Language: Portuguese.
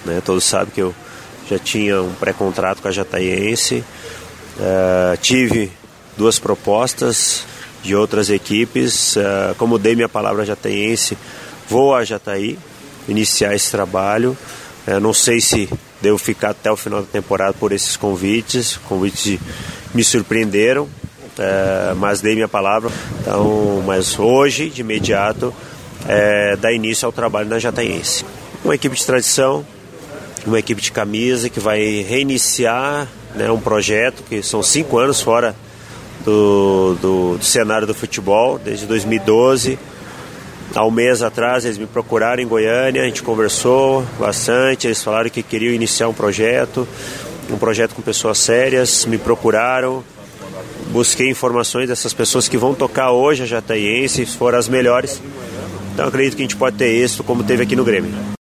né? Todos sabem que eu já tinha um pré-contrato com a Jataiense, tive 2 propostas de outras equipes, como dei minha palavra à Jataiense, vou a Jataí iniciar esse trabalho. Não sei se devo ficar até o final da temporada por esses convites me surpreenderam, mas dei minha palavra. Então, mas hoje, de imediato, dar início ao trabalho na Jataiense. Uma equipe de tradição, uma equipe de camisa que vai reiniciar, né, um projeto que são 5 anos fora do cenário do futebol, desde 2012. Há um mês atrás eles me procuraram em Goiânia, a gente conversou bastante, eles falaram que queriam iniciar um projeto com pessoas sérias, me procuraram, busquei informações dessas pessoas que vão tocar hoje a Jataiense, foram as melhores. Então acredito que a gente pode ter êxito como teve aqui no Grêmio.